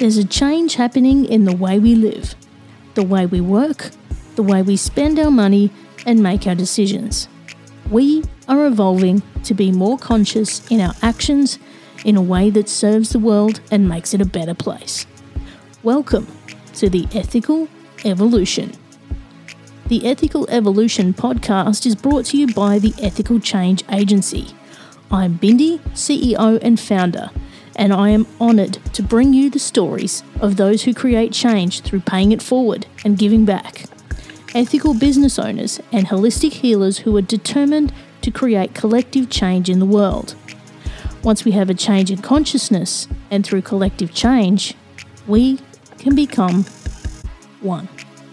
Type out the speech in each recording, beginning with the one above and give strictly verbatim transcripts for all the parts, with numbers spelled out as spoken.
There's a change happening in the way we live, the way we work, the way we spend our money and make our decisions. We are evolving to be more conscious in our actions in a way that serves the world and makes it a better place. Welcome to the Ethical Evolution. The Ethical Evolution podcast is brought to you by the Ethical Change Agency. I'm Bindi, C E O and founder, and I am honoured to bring you the stories of those who create change through paying it forward and giving back. Ethical business owners and holistic healers who are determined to create collective change in the world. Once we have a change in consciousness, and through collective change, we can become one.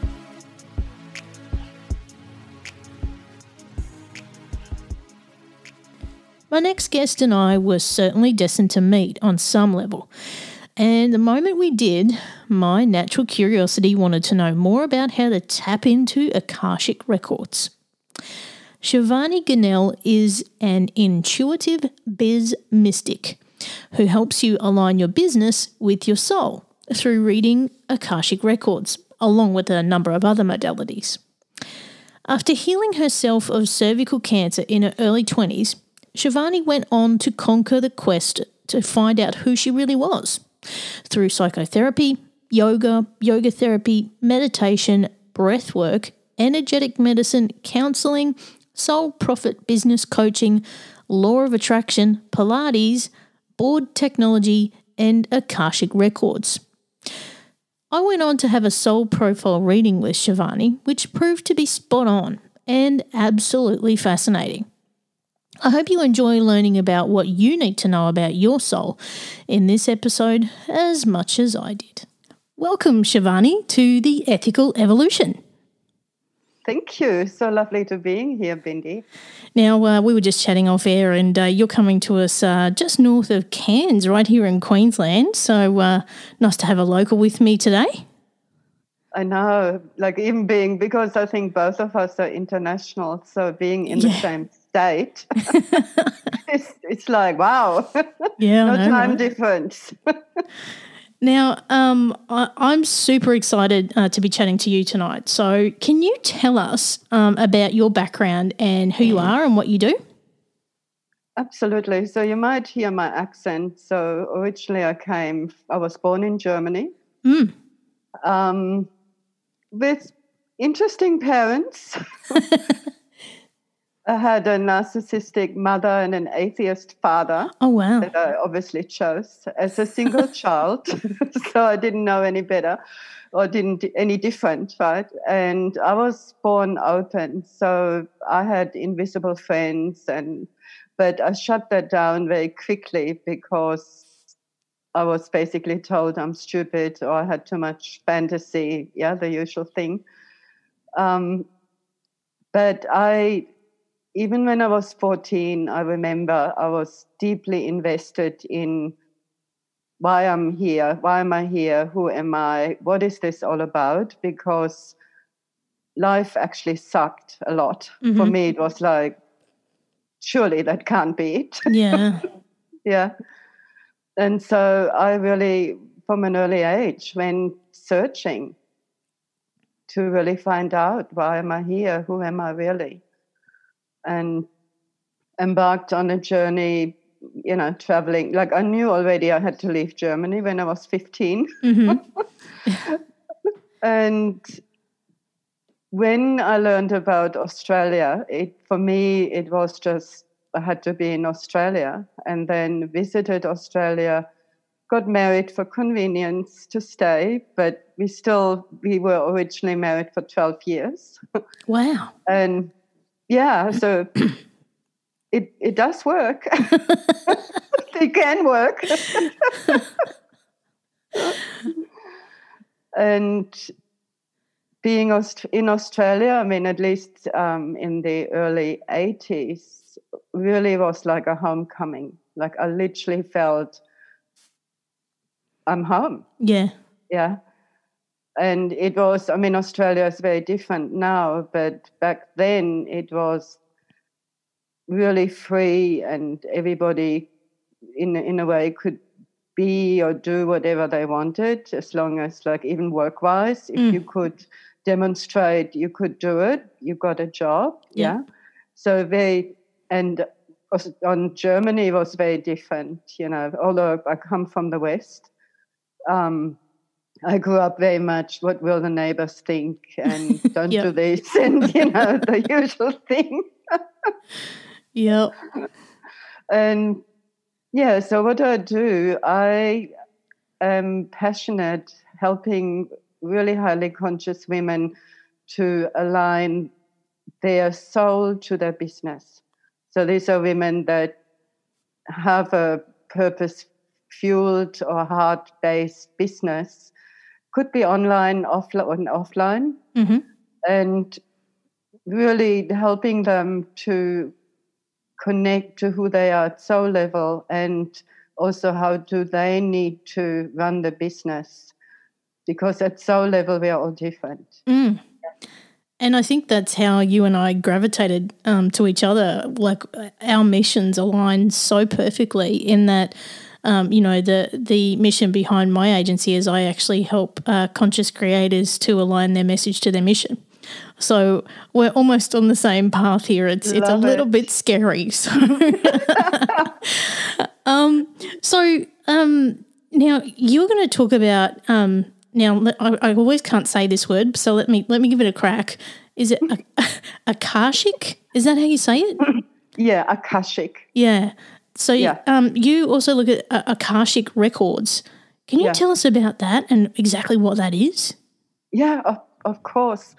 My next guest and I were certainly destined to meet on some level. And the moment we did, my natural curiosity wanted to know more about how to tap into Akashic records. Shivani Gunnell is an intuitive biz mystic who helps you align your business with your soul through reading Akashic records, along with a number of other modalities. After healing herself of cervical cancer in her early twenties, Shivani went on to conquer the quest to find out who she really was through psychotherapy, yoga, yoga therapy, meditation, breath work, energetic medicine, counseling, soul profit business coaching, law of attraction, Pilates, board technology, and Akashic records. I went on to have a soul profile reading with Shivani, which proved to be spot on and absolutely fascinating. I hope you enjoy learning about what you need to know about your soul in this episode as much as I did. Welcome, Shivani, to the Ethical Evolution. Thank you. So lovely to be here, Bindi. Now, uh, we were just chatting off air and uh, you're coming to us uh, just north of Cairns, right here in Queensland. So uh, nice to have a local with me today. I know, like even being, because I think both of us are international, so being in yeah. the same state, it's, it's like, wow, yeah, no know, time right? difference. Now, um, I, I'm super excited uh, to be chatting to you tonight. So can you tell us um, about your background and who you are and what you do? Absolutely. So you might hear my accent. So originally I came, I was born in Germany. Mm. Um, with interesting parents. I had a narcissistic mother and an atheist father. Oh, wow. That I obviously chose as a single child. So I didn't know any better or didn't any different, right? And I was born open. So I had invisible friends, and but I shut that down very quickly because I was basically told I'm stupid or I had too much fantasy, yeah, the usual thing. Um, but I, even when I was fourteen, I remember I was deeply invested in why I'm here, why am I here, who am I, what is this all about? Because life actually sucked a lot. Mm-hmm. For me, it was like, surely that can't be it. Yeah. yeah. And so I really, from an early age, went searching to really find out why am I here, who am I really, and embarked on a journey, you know, traveling. Like I knew already I had to leave Germany when I was fifteen. Mm-hmm. And when I learned about Australia, it for me, it was just, I had to be in Australia, and then visited Australia, got married for convenience to stay, but we still, we were originally married for twelve years. Wow. And yeah, so it, it does work. It can work. And being in Australia, I mean, at least um, in the early eighties, really was like a homecoming. Like I literally felt I'm home. Yeah. Yeah. And it was, I mean, Australia is very different now, but back then it was really free and everybody in in a way could be or do whatever they wanted, as long as, like, even work-wise, if Mm. you could demonstrate you could do it, you got a job. Yeah. Yeah. So they, and was- on Germany was very different, you know, although I come from the West. Um, I grew up very much, what will the neighbors think, and don't Yep. do this, and, you know, the usual thing. Yep. And yeah, so what I do, I am passionate helping really highly conscious women to align their soul to their business. So these are women that have a purpose-fueled or heart-based business, could be online, offline, offline, Mm-hmm. and really helping them to connect to who they are at soul level, and also how do they need to run the business, because at soul level we are all different. Mm. And I think that's how you and I gravitated um, to each other. Like, our missions align so perfectly in that, um, you know, the the mission behind my agency is I actually help uh, conscious creators to align their message to their mission. So we're almost on the same path here. It's it's a Love little it. bit scary. So, um, so um, now you're going to talk about. Um, now I, I always can't say this word, so let me let me give it a crack. Is it a, Akashic? Is that how you say it? Yeah, Akashic. Yeah. So Yeah. um, you also look at uh, Akashic records. Can you Yeah. tell us about that and exactly what that is? Yeah, of, of course.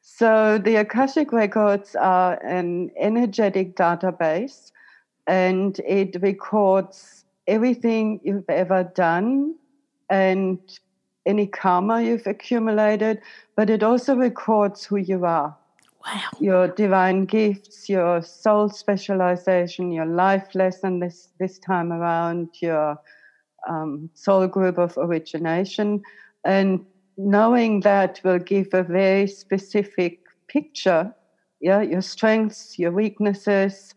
So the Akashic records are an energetic database, and it records everything you've ever done and any karma you've accumulated, but it also records who you are. Wow. Your divine gifts, your soul specialization, your life lesson this, this time around, your um, soul group of origination. And knowing that will give a very specific picture, yeah, your strengths, your weaknesses,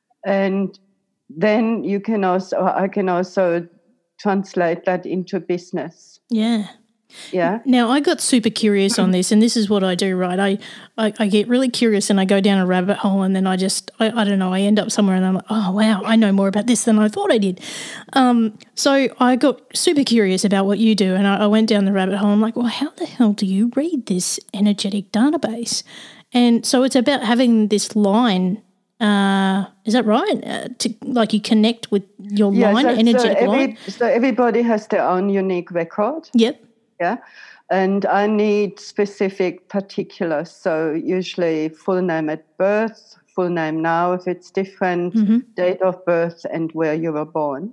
and then you can also, I can also translate that into business. Yeah. Yeah. Now, I got super curious on this, and this is what I do, right? I, I, I get really curious and I go down a rabbit hole, and then I just, I, I don't know, I end up somewhere and I'm like, oh, wow, I know more about this than I thought I did. Um, so I got super curious about what you do, and I, I went down the rabbit hole. I'm like, well, how the hell do you read this energetic database? And so it's about having this line. Uh, is that right? Uh, to like you connect with your Yeah, line, so, energetic so, every, line. so everybody has their own unique record. Yep. Yeah. And I need specific particulars. So usually full name at birth, full name now if it's different, Mm-hmm. date of birth, and where you were born.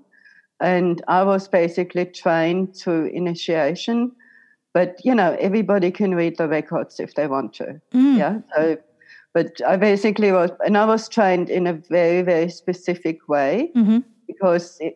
And I was basically trained through initiation. But, you know, everybody can read the records if they want to. Mm. Yeah. So, but I basically was, and I was trained in a very, very specific way, Mm-hmm. because it,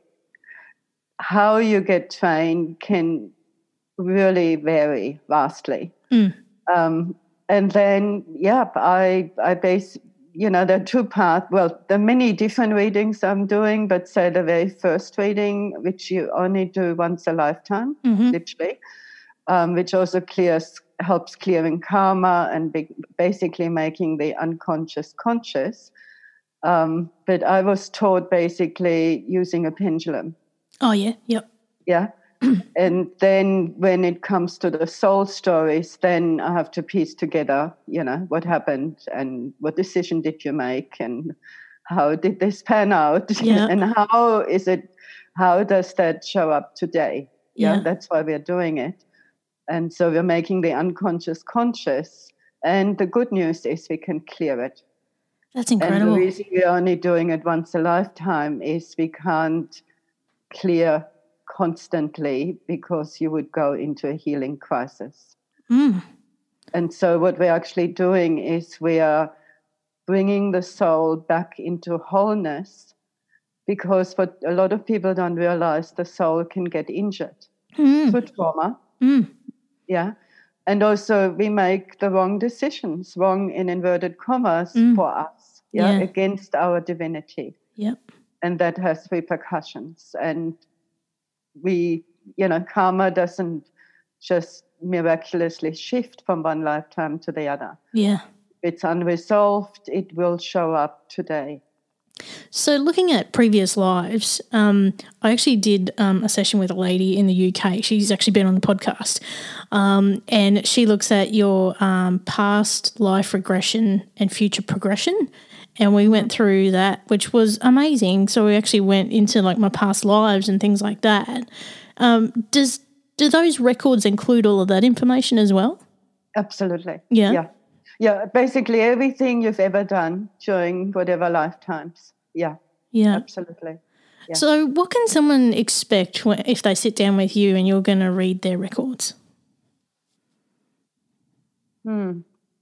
how you get trained can really vary vastly. Mm. Um, and then, yeah, I, I base, you know, there are two parts. Well, there are many different readings I'm doing, but say the very first reading, which you only do once a lifetime, Mm-hmm. literally, um, which also clears, helps clearing karma and be, basically making the unconscious conscious. Um, but I was taught basically using a pendulum. Oh, yeah. Yep. Yeah. And then when it comes to the soul stories, then I have to piece together, you know, what happened and what decision did you make and how did this pan out? Yeah. And how is it, how does that show up today? Yeah, Yeah. that's why we're doing it. And so we're making the unconscious conscious. And the good news is we can clear it. That's And incredible. the reason we're only doing it once a lifetime is we can't clear constantly, because you would go into a healing crisis. Mm. And so what we're actually doing is we are bringing the soul back into wholeness, because what a lot of people don't realize, the soul can get injured Mm. through trauma. Mm. Yeah. And also we make the wrong decisions, wrong in inverted commas, Mm. for us, yeah, Yeah. against our divinity. Yep. And that has repercussions. And we, you know, karma doesn't just miraculously shift from one lifetime to the other. Yeah. If it's unresolved, it will show up today. So looking at previous lives, um, I actually did um, a session with a lady in the U K. She's actually been on the podcast. Um, and she looks at your um, past life regression and future progression. And we went through that, which was amazing. So we actually went into like my past lives and things like that. Um, does do those records include all of that information as well? Absolutely. Yeah. Yeah. Yeah, basically everything you've ever done during whatever lifetimes. Yeah. Yeah. Absolutely. Yeah. So what can someone expect when, if they sit down with you and you're going to read their records? Hmm.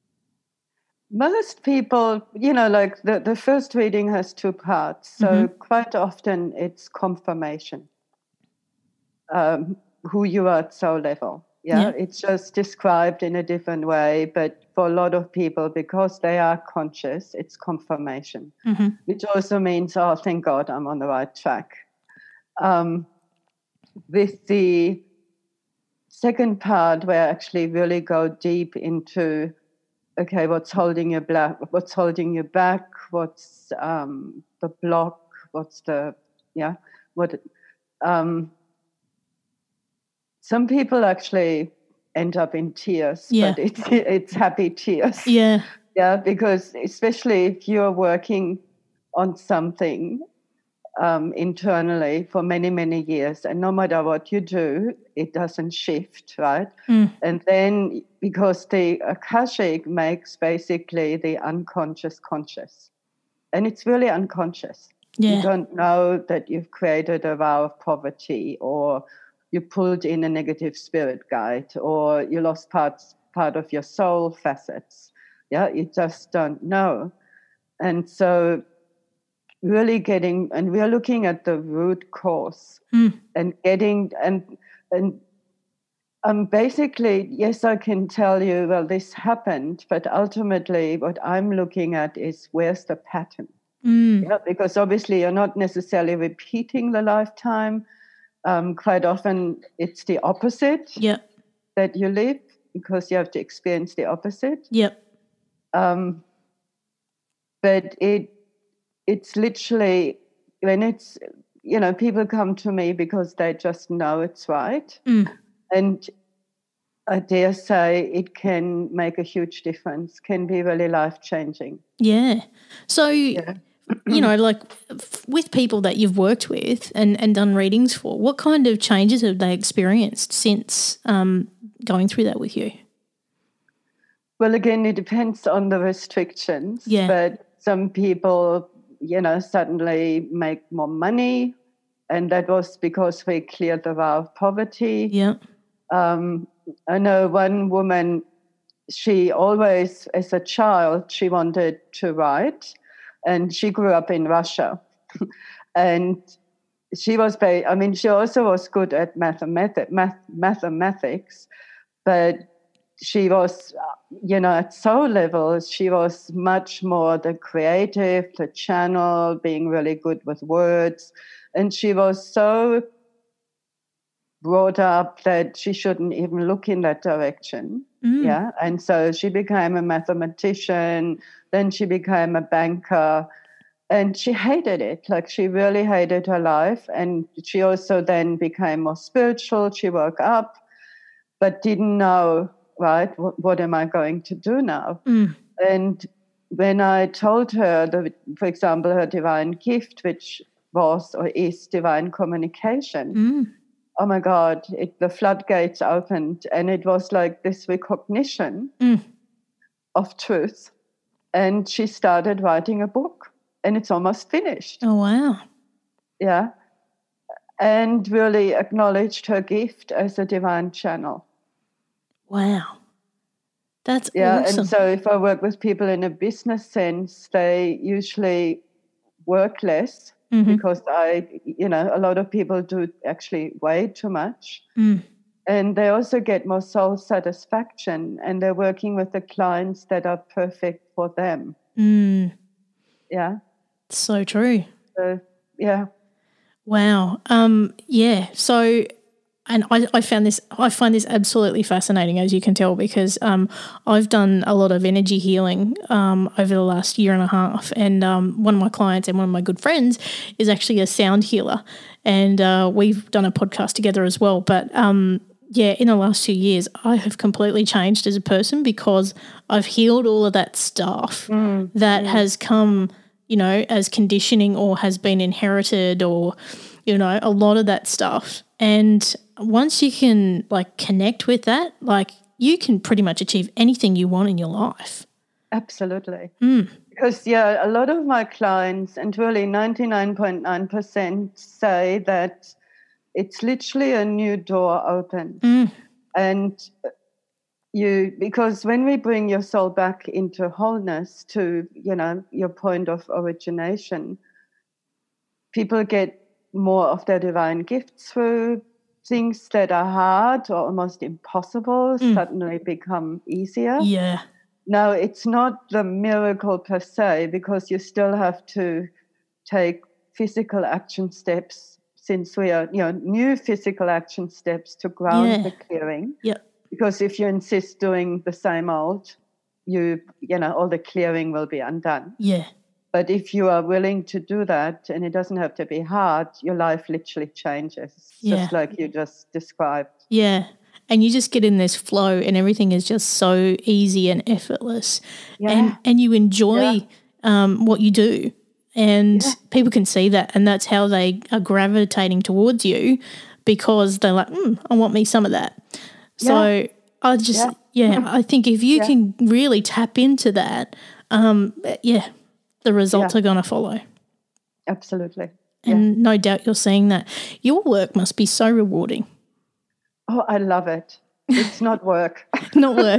Most people, you know, like the, the first reading has two parts. So mm-hmm. quite often it's confirmation, um, who you are at soul level. Yeah? yeah, it's just described in a different way. But for a lot of people, because they are conscious, it's confirmation, mm-hmm. which also means, oh, thank God I'm on the right track. Um, with the second part, where I actually really go deep into, okay, what's holding you back? What's holding you back? What's um, the block? What's the, yeah, what, um, some people actually end up in tears, yeah. but it's it's happy tears. Yeah. Yeah, because especially if you're working on something um, internally for many, many years, and no matter what you do, it doesn't shift, right? Mm. And then because the Akashic makes basically the unconscious conscious, and it's really unconscious. Yeah. You don't know that you've created a vow of poverty, or you pulled in a negative spirit guide, or you lost parts part of your soul facets. Yeah, you just don't know. And so really getting, and we're looking at the root cause mm. and getting, and and um, basically, yes, I can tell you, well, this happened, but ultimately what I'm looking at is where's the pattern? Mm. Yeah, because obviously you're not necessarily repeating the lifetime. Um, quite often it's the opposite yeah. that you live, because you have to experience the opposite. Yep. Um, but it it's literally, when it's, you know, people come to me because they just know it's right. Mm. And I dare say it can make a huge difference, can be really life-changing. Yeah. So... Yeah. You know, like with people that you've worked with and, and done readings for, what kind of changes have they experienced since um, going through that with you? Well, again, it depends on the restrictions. Yeah. But some people, you know, suddenly make more money, and that was because we cleared the vow of poverty. Yeah. Um, I know one woman, she always, as a child, she wanted to write. And she grew up in Russia. And she was, very, I mean, she also was good at mathematic, math, mathematics, but she was, you know, at soul level, she was much more the creative, the channel, being really good with words. And she was so brought up that she shouldn't even look in that direction. Mm. Yeah. And so she became a mathematician, then she became a banker, and she hated it. Like, she really hated her life. And she also then became more spiritual. She woke up, but didn't know, right, what, what am I going to do now? Mm. And when I told her, that, for example, her divine gift, which was or is divine communication, mm. oh my God, it, the floodgates opened, and it was like this recognition mm. of truth. And she started writing a book, and it's almost finished. Oh, wow. Yeah. And really acknowledged her gift as a divine channel. Wow. That's yeah, awesome. And so if I work with people in a business sense, they usually work less. Mm-hmm. Because I, you know, a lot of people do actually way too much. Mm. And they also get more soul satisfaction, and they're working with the clients that are perfect for them. Mm. Yeah. So true. So, yeah. Wow. Um, yeah. So, and I, I found this, I find this absolutely fascinating, as you can tell, because um, I've done a lot of energy healing um, over the last year and a half. And um, one of my clients and one of my good friends is actually a sound healer. And uh, we've done a podcast together as well. But um, yeah, in the last two years, I have completely changed as a person because I've healed all of that stuff Mm, that mm. has come, you know, as conditioning or has been inherited or, you know, a lot of that stuff. And once you can like connect with that, like you can pretty much achieve anything you want in your life. Absolutely. Mm. Because, yeah, a lot of my clients, and really ninety-nine point nine percent, say that it's literally a new door open. Mm. And you, because when we bring your soul back into wholeness to, you know, your point of origination, people get more of their divine gifts through things that are hard or almost impossible Mm. suddenly become easier. Yeah. No, it's not the miracle per se, because you still have to take physical action steps, since we are, you know, new physical action steps to ground Yeah. the clearing. Yep. Because if you insist doing the same old, you, you know, all the clearing will be undone. Yeah. But if you are willing to do that, and it doesn't have to be hard, your life literally changes, Yeah. just like you just described. Yeah. And you just get in this flow and everything is just so easy and effortless. Yeah. And and you enjoy Yeah. um, what you do. And Yeah. people can see that, and that's how they are gravitating towards you, because they're like, mm, I want me some of that. So Yeah. I just, Yeah. yeah, I think if you Yeah. can really tap into that, um, yeah, the results Yeah. are going to follow. Absolutely. And no doubt you're seeing that. Your work must be so rewarding. Oh, I love it. It's not work. Not work.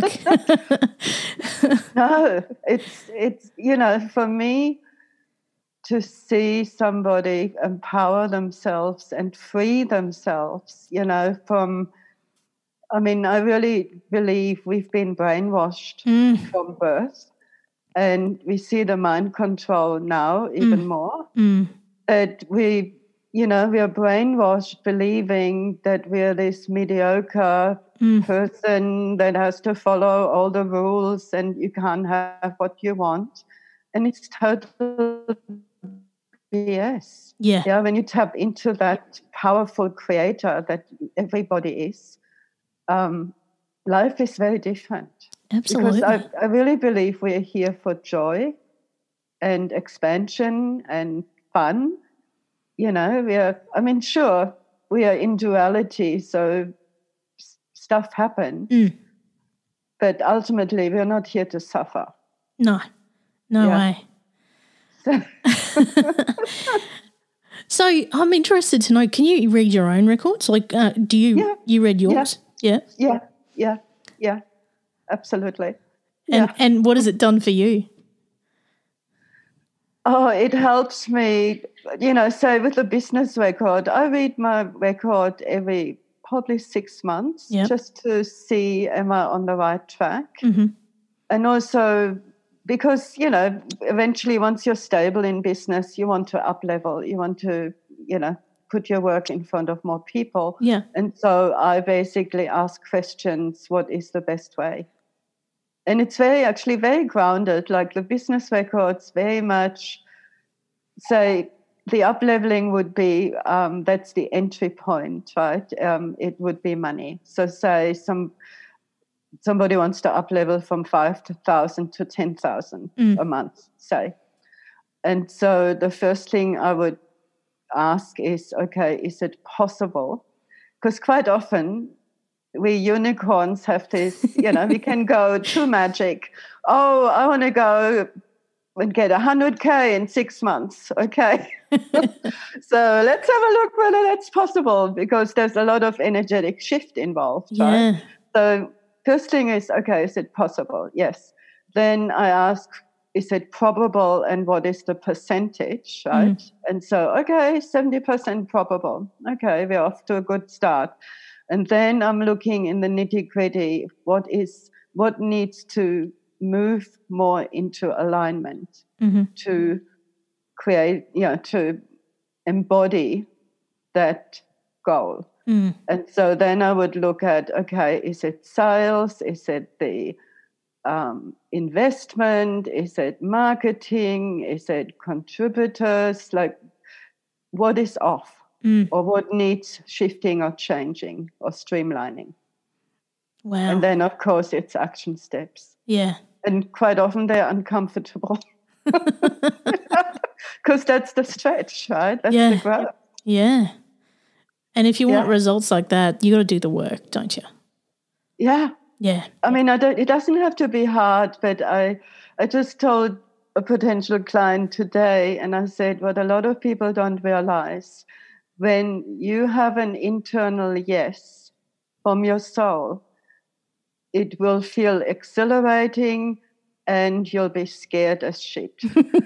No, it's, it's, you know, for me to see somebody empower themselves and free themselves, you know, from, I mean, I really believe we've been brainwashed Mm. from birth, and we see the mind control now even Mm. more. Mm. That we, you know, we are brainwashed believing that we're this mediocre Mm. person that has to follow all the rules and you can't have what you want. And it's total B S. Yeah. Yeah, when you tap into that powerful creator that everybody is, um, life is very different. Absolutely. Because I, I really believe we're here for joy and expansion and fun. You know, we are, I mean, sure, we are in duality, so s- stuff happens. Mm. But ultimately, we're not here to suffer. No, no Yeah. way. So I'm interested to know, can you read your own records? Like, uh, do you, Yeah. you read yours? Yeah. Yeah, yeah, yeah, absolutely. And, Yeah. and what has it done for you? Oh, it helps me, you know, say with the business record, I read my record every probably six months Yep. just to see, am I on the right track? Mm-hmm. And also because, you know, eventually once you're stable in business, you want to up level, you want to, you know, put your work in front of more people. Yeah. And so I basically ask questions, what is the best way? And it's very, actually very grounded, like the business records very much say the up-leveling would be, um, that's the entry point, right? Um, it would be money. So say some somebody wants to up-level from five thousand to ten thousand Mm. a month, say. And so the first thing I would ask is, okay, is it possible? Because quite often we unicorns have this, you know, we can go to magic. Oh, I want to go and get one hundred K in six months. Okay. So let's have a look whether that's possible, because there's a lot of energetic shift involved. Yeah. Right? So first thing is, okay, is it possible? Yes. Then I ask, is it probable, and what is the percentage, right? Mm. And so, okay, seventy percent probable. Okay, we're off to a good start. And then I'm looking in the nitty-gritty, what is what needs to move more into alignment, mm-hmm. to create, you know, to embody that goal. Mm. And so then I would look at, okay, is it sales? Is it the um, investment? Is it marketing? Is it contributors? Like, what is off? Mm. Or what needs shifting or changing or streamlining? Wow. And then, of course, it's action steps. Yeah. And quite often they're uncomfortable. Because that's the stretch, right? That's yeah. the growth. Yeah. And if you want Yeah. results like that, you got to do the work, don't you? Yeah. Yeah. I mean, I don't, it doesn't have to be hard, but I, I just told a potential client today, and I said, what a lot of people don't realize, when you have an internal yes from your soul, it will feel exhilarating and you'll be scared as shit.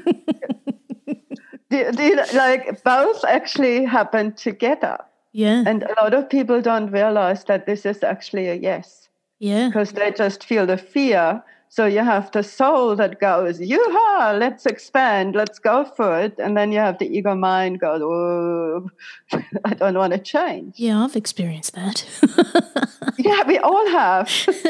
the, the, like both actually happen together. Yeah. And a lot of people don't realize that this is actually a yes. Yeah. Because they just feel the fear. So you have the soul that goes, yoo-ha, let's expand, let's go for it. And then you have the ego mind go, oh, I don't want to change. Yeah, I've experienced that. Yeah, we all have.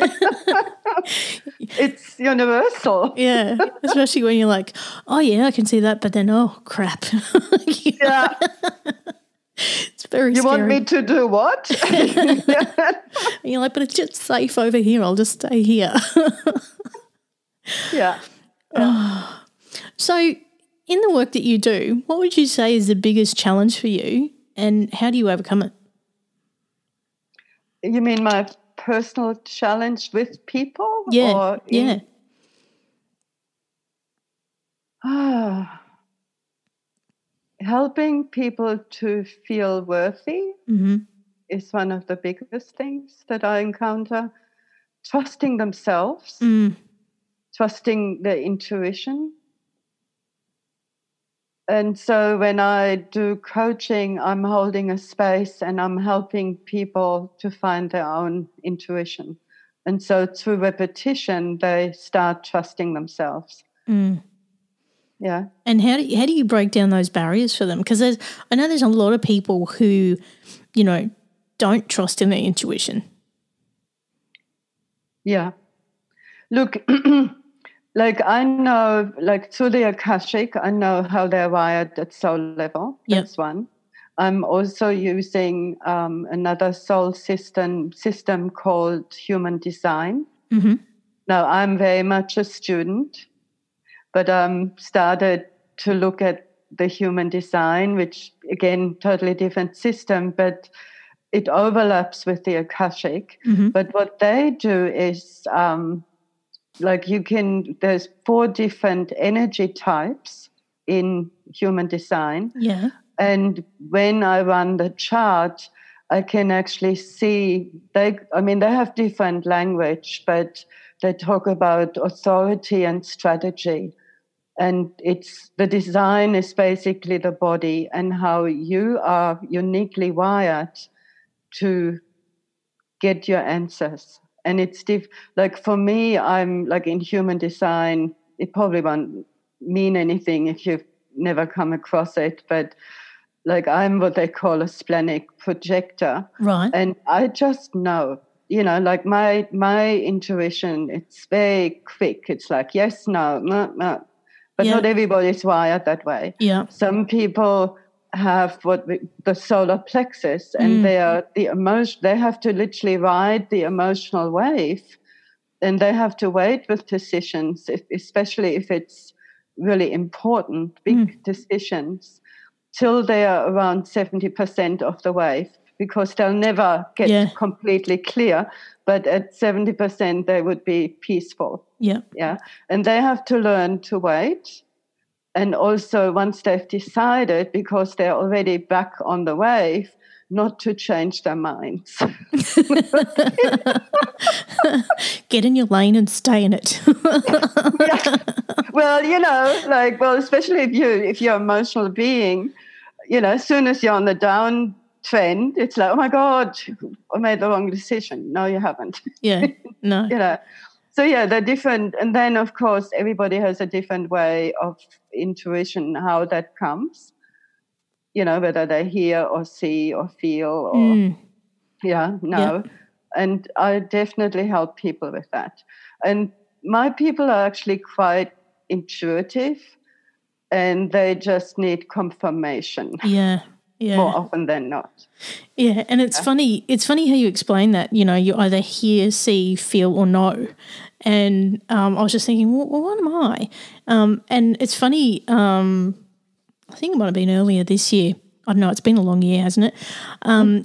It's universal. Yeah, especially when you're like, oh, yeah, I can see that, but then, oh, crap. Yeah. It's very You scary. want me to do what? And you're like, but it's just safe over here. I'll just stay here. Yeah. So in the work that you do, what would you say is the biggest challenge for you and how do you overcome it? You mean my personal challenge with people? Yeah, Or in- yeah. Ah. Helping people to feel worthy Mm-hmm. is one of the biggest things that I encounter. Trusting themselves, Mm. trusting their intuition. And so when I do coaching, I'm holding a space and I'm helping people to find their own intuition. And so through repetition, they start trusting themselves. Mm. Yeah. And how do you, how do you break down those barriers for them? Because I know there's a lot of people who, you know, don't trust in their intuition. Yeah. Look, like I know, like through the Akashic, I know how they're wired at soul level. Yep. That's one. I'm also using um, another soul system system called Human Design. Mm-hmm. Now, I'm very much a student, but um, started to look at the Human Design, which, again, totally different system, but it overlaps with the Akashic. Mm-hmm. But what they do is, um, like you can, there's four different energy types in Human Design. Yeah. And when I run the chart, I can actually see, they, I mean, they have different language, but they talk about authority and strategy. And it's the design is basically the body and how you are uniquely wired to get your answers. And it's diff- like for me, I'm like in Human Design, it probably won't mean anything if you've never come across it, but like I'm what they call a splenic projector. Right. And I just know, you know, like my my intuition, it's very quick. It's like, yes, no, no, no. But Yeah. not everybody's wired that way. Yeah. Some people have what we, the solar plexus, and Mm. they are the emotion. They have to literally ride the emotional wave, and they have to wait with decisions, if, especially if it's really important, big Mm. decisions, till they are around seventy percent of the wave, because they'll never get Yeah. completely clear. But at seventy percent, they would be peaceful. Yeah. Yeah. And they have to learn to wait. And also, once they've decided, because they're already back on the wave, not to change their minds. Get in your lane and stay in it. Yeah. Well, you know, like, well, especially if you if you're an emotional being, you know, as soon as you're on the downtrend, it's like, oh my God, I made the wrong decision. No, you haven't. Yeah. No. You know. So yeah, they're different. And then of course everybody has a different way of intuition, how that comes. you know, whether they hear or see or feel or, Mm. yeah, no. Yep. And I definitely help people with that. And my people are actually quite intuitive, and they just need confirmation Yeah. Yeah. more often than not. Yeah, and it's funny. It's funny how you explain that. You know, you either hear, see, feel, or know. And um, I was just thinking, well, well, what am I? Um, and it's funny. Um, I think it might have been earlier this year. I don't know. It's been a long year, hasn't it? Um,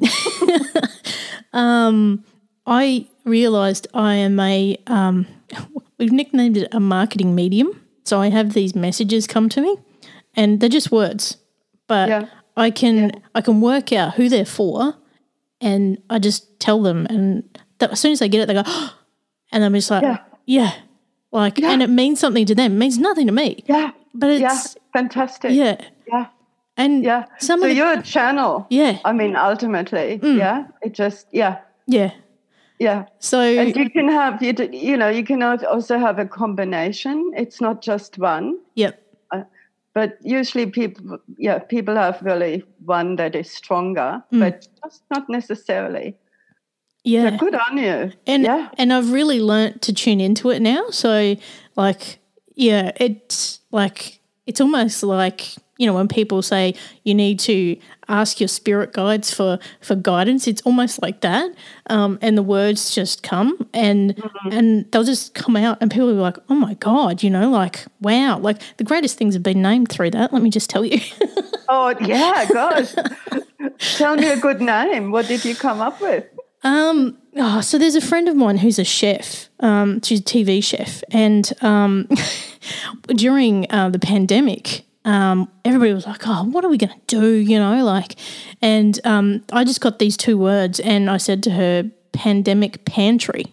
um, I realised I am a. Um, we've nicknamed it a marketing medium. So I have these messages come to me, and they're just words, but. Yeah. I can Yeah. I can work out who they're for, and I just tell them, and that, as soon as they get it, they go, oh, and I'm just like, Yeah. yeah, like, Yeah. and it means something to them. It means nothing to me. Yeah. But it's Yeah. Fantastic. yeah, Yeah. and Yeah. some so of the, you're a channel. yeah, I mean, ultimately, Mm. yeah. It just, yeah. yeah. Yeah. So And you can have, you, d- you know, you can al- also have a combination. It's not just one. yep, But usually people, yeah, people have really one that is stronger, Mm. but just not necessarily. yeah. So good on you. And yeah. and I've really learnt to tune into it now. So like, yeah, it's like it's almost like, you know, when people say you need to ask your spirit guides for, for guidance, it's almost like that. Um, and the words just come and Mm-hmm. and they'll just come out and people will be like, oh my God, you know, like, wow. Like the greatest things have been named through that, let me just tell you. Oh, yeah, gosh. Tell me a good name. What did you come up with? Um, oh, so there's a friend of mine who's a chef. Um, she's a T V chef, and um, during uh, the pandemic, um, everybody was like, "Oh, what are we going to do?" You know, like, and um, I just got these two words, and I said to her, "Pandemic pantry."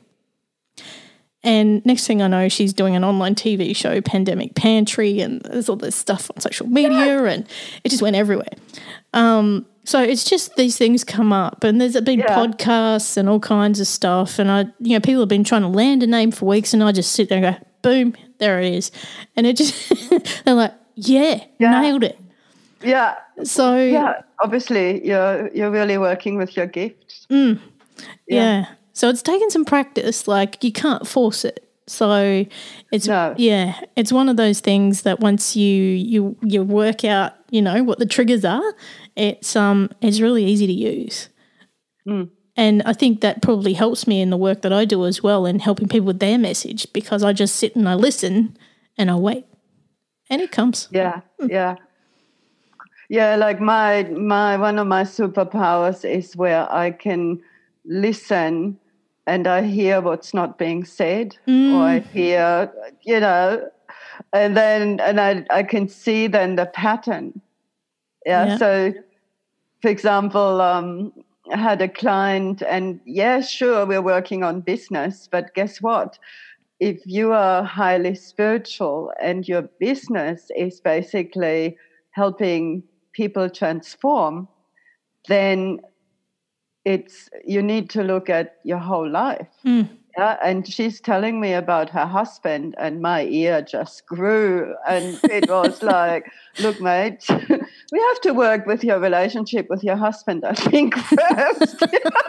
And next thing I know, she's doing an online T V show, Pandemic Pantry, and there's all this stuff on social media, and it just went everywhere. Um, so it's just these things come up, and there's been Yeah. podcasts and all kinds of stuff, and I, you know, people have been trying to land a name for weeks, and I just sit there and go, boom, there it is, and it just they're like, yeah, Yeah. nailed it. Yeah. So Yeah. Obviously, you're you're really working with your gifts. yeah. Yeah. So it's taken some practice. Like you can't force it. So it's No. yeah, it's one of those things that once you you you work out, you know, what the triggers are, it's um it's really easy to use. Mm. And I think that probably helps me in the work that I do as well, in helping people with their message, because I just sit and I listen and I wait, and it comes. Yeah. Yeah. Yeah. Like my my one of my superpowers is where I can listen and I hear what's not being said, or I hear, you know, and then and I I can see then the pattern. Yeah. Yeah. So, for example, um, I had a client, and yeah, sure, we're working on business, but guess what? If you are highly spiritual and your business is basically helping people transform, then it's you need to look at your whole life. Mm. Yeah, and she's telling me about her husband, and my ear just grew, and it was like, look, mate, we have to work with your relationship with your husband, I think, first.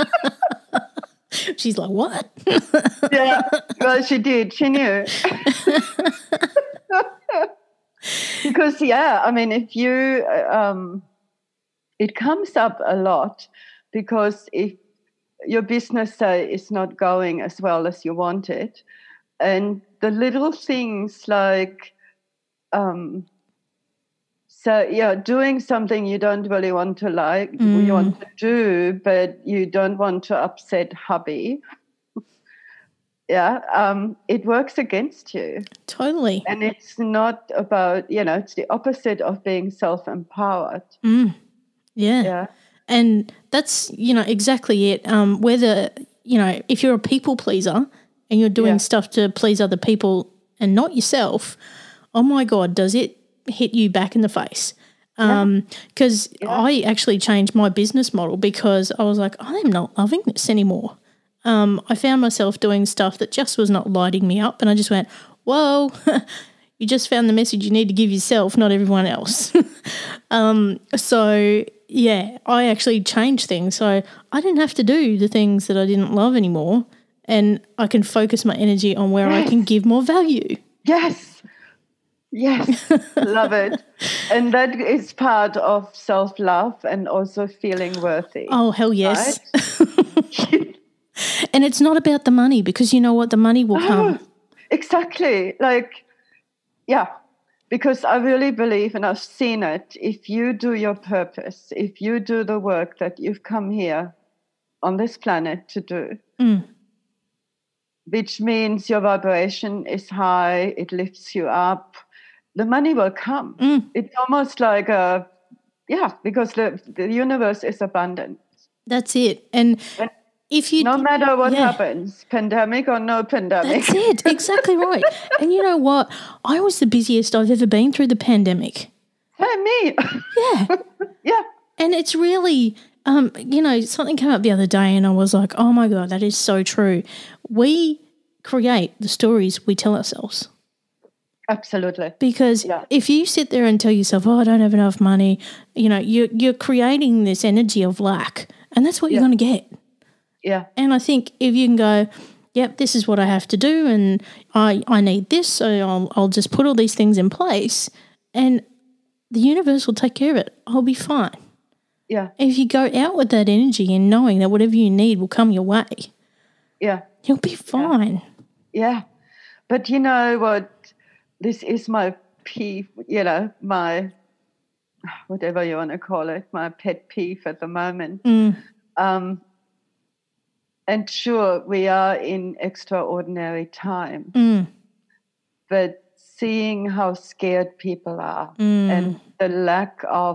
She's like, what? Yeah, well, she did. She knew. Because, yeah, I mean, if you, um, it comes up a lot, because if your business, say, is not going as well as you want it, and the little things like, um, so yeah, doing something you don't really want to like, Mm. you want to do, but you don't want to upset hubby. Yeah, um, it works against you. Totally. And it's not about, you know, it's the opposite of being self-empowered. Mm. Yeah. Yeah. And that's, you know, exactly it. Um, whether, you know, if you're a people pleaser and you're doing Yeah. stuff to please other people and not yourself, oh my God, does it hit you back in the face? Um, because Yeah. I actually changed my business model because I was like, I'm not loving this anymore. Um, I found myself doing stuff that just was not lighting me up, and I just went, whoa, You just found the message you need to give yourself, not everyone else. um, so, yeah, I actually changed things. So I didn't have to do the things that I didn't love anymore, and I can focus my energy on where Yes. I can give more value. Yes. Yes. Love it. And that is part of self-love and also feeling worthy. Oh, hell yes. Right? And it's not about the money, because you know what? The money will come. Oh, exactly. Like, yeah, because I really believe, and I've seen it, if you do your purpose, if you do the work that you've come here on this planet to do, Mm. which means your vibration is high, it lifts you up, the money will come. Mm. It's almost like a, yeah, because the, the universe is abundant. That's it. And, And if you no matter what yeah. happens, pandemic or no pandemic. That's it. Exactly right. And you know what? I was the busiest I've ever been through the pandemic. Hey, me. Yeah. Yeah. And it's really, um, you know, something came up the other day and I was like, oh my God, that is so true. We create the stories we tell ourselves. Absolutely. Because Yeah. if you sit there and tell yourself, oh, I don't have enough money, you know, you're, you're creating this energy of lack, and that's what Yeah. you're going to get. Yeah. And I think if you can go, yep, this is what I have to do, and I, I need this, so I'll, I'll just put all these things in place, and the universe will take care of it. I'll be fine. Yeah. If you go out with that energy and knowing that whatever you need will come your way, Yeah. you'll be fine. Yeah. But you know what? This is my peeve, you know, my, whatever you want to call it, my pet peeve at the moment. Mm. Um, and sure, we are in extraordinary times, Mm. but seeing how scared people are Mm. and the lack of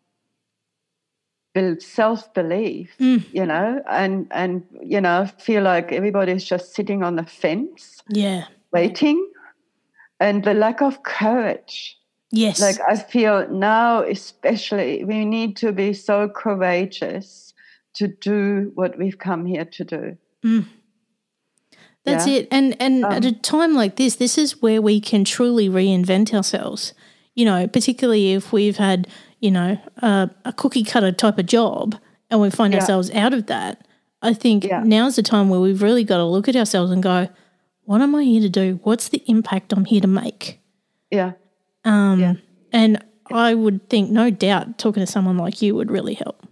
self-belief, Mm. you know, and, and, you know, feel like everybody's just sitting on the fence, Yeah. waiting, and the lack of courage. Yes. Like, I feel now especially we need to be so courageous to do what we've come here to do. Mm. That's Yeah? it. And and Um, at a time like this, this is where we can truly reinvent ourselves, you know, particularly if we've had, you know, uh, a cookie cutter type of job and we find Yeah. ourselves out of that. I think Yeah. now's the time where we've really got to look at ourselves and go, what am I here to do? What's the impact I'm here to make? Yeah. Um, Yeah. And I would think, no doubt, talking to someone like you would really help.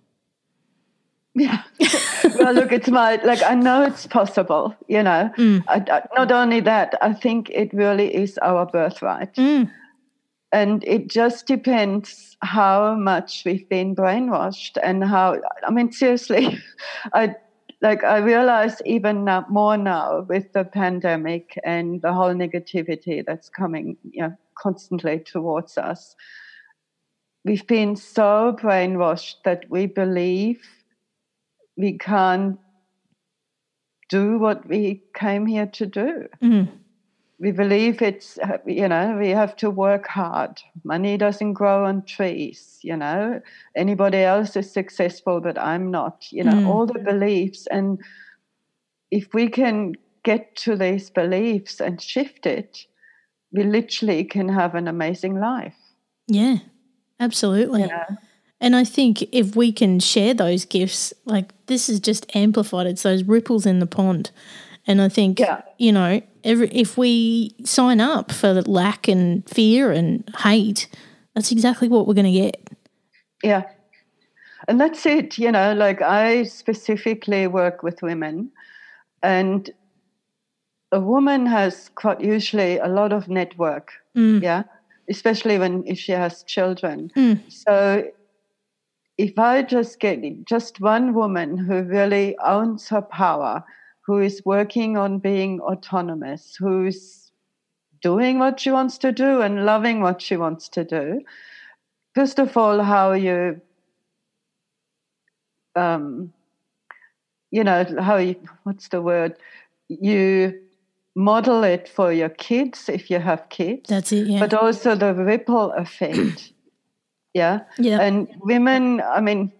Yeah. Well, look, it's my, like, I know it's possible, you know. Mm. I, I, not only that, I think it really is our birthright. Mm. And it just depends how much we've been brainwashed and how, I mean, seriously, I like, I realize even now, more now with the pandemic and the whole negativity that's coming, you know, constantly towards us. We've been so brainwashed that we believe we can't do what we came here to do. Mm. We believe it's, you know, we have to work hard. Money doesn't grow on trees, you know. Anybody else is successful, but I'm not, you know, Mm. all the beliefs. And if we can get to these beliefs and shift it, we literally can have an amazing life. Yeah, absolutely. You know? And I think if we can share those gifts, like this is just amplified. It's those ripples in the pond. And I think, Yeah. you know, every, if we sign up for lack and fear and hate, that's exactly what we're going to get. Yeah. And that's it, you know, like I specifically work with women, and a woman has quite usually a lot of network, Mm. yeah, especially when if she has children. Mm. So if I just get just one woman who really owns her power, who is working on being autonomous, who's doing what she wants to do and loving what she wants to do, first of all, how you, um, you know, how you, what's the word? You model it for your kids if you have kids. That's it, yeah. But also the ripple effect. Yeah. Yeah. And women, I mean,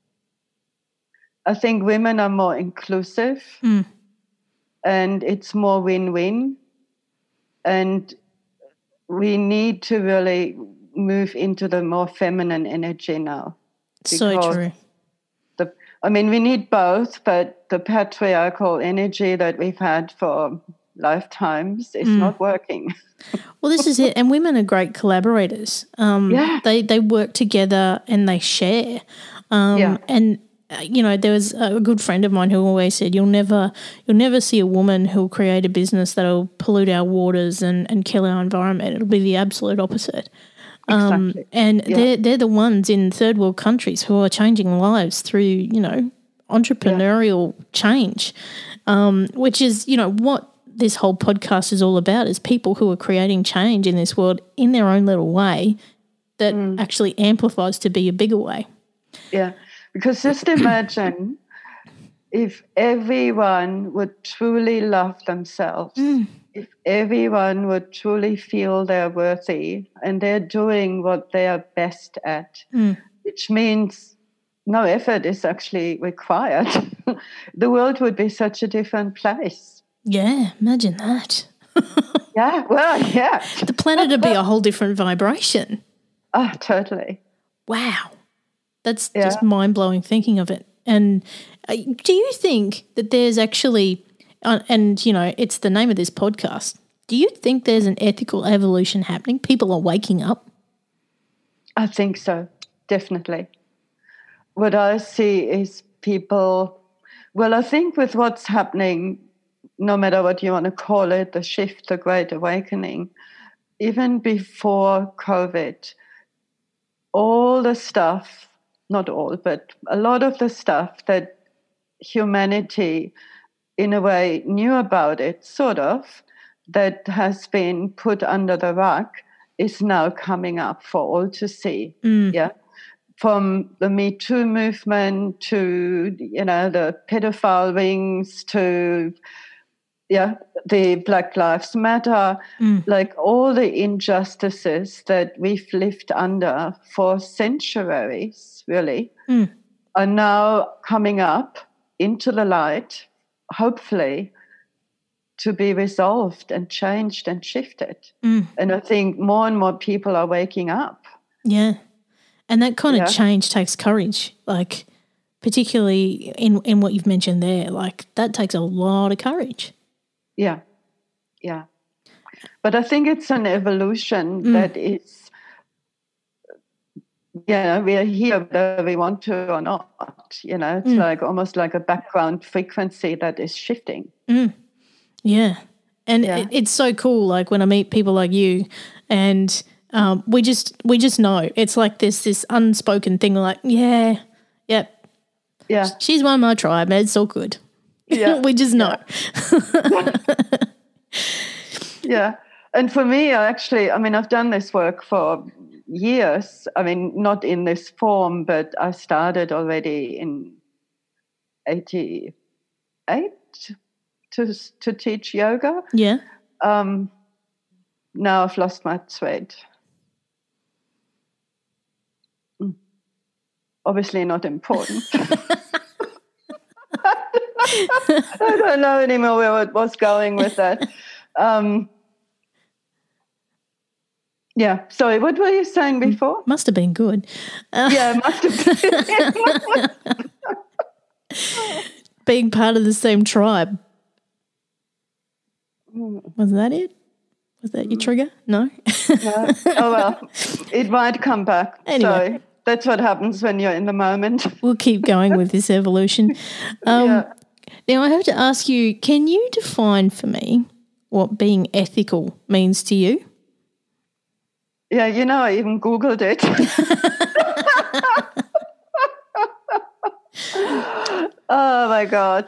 I think women are more inclusive Mm. and it's more win-win. And we need to really move into the more feminine energy now. So true. The, I mean, we need both, but the patriarchal energy that we've had for lifetimes is mm. not working. Well, this is it. And women are great collaborators. Um, yeah. They, they work together and they share. Um, yeah. And, uh, you know, there was a good friend of mine who always said, you'll never you'll never see a woman who'll create a business that'll pollute our waters and, and kill our environment. It'll be the absolute opposite. Um, exactly. And yeah. they're, they're the ones in third world countries who are changing lives through, you know, entrepreneurial yeah. change, um, which is, you know, what this whole podcast is all about, is people who are creating change in this world in their own little way that mm. actually amplifies to be a bigger way. Yeah, because just imagine if everyone would truly love themselves, mm. if everyone would truly feel they're worthy and they're doing what they are best at, mm. which means no effort is actually required, the world would be such a different place. Yeah, imagine that. yeah, well, yeah. The planet would be a whole different vibration. Oh, totally. Wow. That's yeah. just mind-blowing thinking of it. And uh, do you think that there's actually, uh, and, you know, it's the name of this podcast, do you think there's an ethical evolution happening? People are waking up? I think so, definitely. What I see is people, well, I think with what's happening, no matter what you want to call it, the shift, the Great Awakening, even before COVID, all the stuff, not all, but a lot of the stuff that humanity, in a way, knew about it, sort of, that has been put under the rug, is now coming up for all to see. Mm. Yeah. From the Me Too movement to, you know, the pedophile rings to, yeah, the Black Lives Matter, mm. like all the injustices that we've lived under for centuries, really, mm. are now coming up into the light, hopefully, to be resolved and changed and shifted. Mm. And I think more and more people are waking up. Yeah. And that kind yeah. of change takes courage, like particularly in, in what you've mentioned there. Like that takes a lot of courage. Yeah, yeah. But I think it's an evolution mm. that is, you know, we are here whether we want to or not. You know, it's mm. like almost like a background frequency that is shifting. Mm. Yeah. And yeah. It, it's so cool, like when I meet people like you and um, we just we just know. It's like this this unspoken thing like, yeah, yep. Yeah. She's one of my tribe, it's all good. Yeah. we just know. Yeah. yeah. And for me, I actually, I mean, I've done this work for years. I mean, not in this form, but I started already in eighty-eight to to teach yoga. Yeah. Um, now I've lost my thread. Obviously not important. I don't know anymore where it was going with that. Um, yeah, sorry, what were you saying before? Must have been good. Uh, yeah, must have been. Being part of the same tribe. Was that it? Was that your trigger? No? No. Oh, well, it might come back. Anyway. So that's what happens when you're in the moment. We'll keep going with this evolution. Um, yeah. Now, I have to ask you, can you define for me what being ethical means to you? Yeah, you know, I even Googled it. Oh, my God.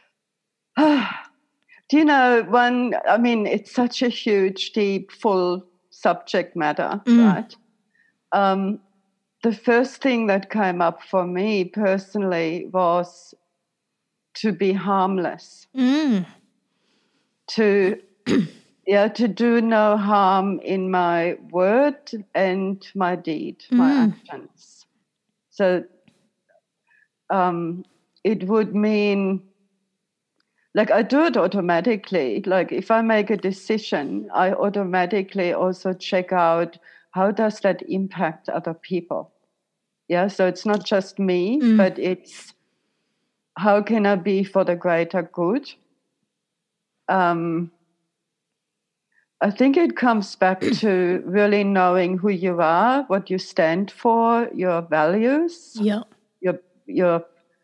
Do you know, one, I mean, it's such a huge, deep, full subject matter, mm. right? Um, the first thing that came up for me personally was to be harmless, mm. to yeah, to do no harm in my word and my deed, mm. my actions. So um, it would mean like I do it automatically. Like if I make a decision, I automatically also check out how does that impact other people. Yeah, so it's not just me, Mm. but it's how can I be for the greater good? Um, I think it comes back to really knowing who you are, what you stand for, your values, Yeah. your your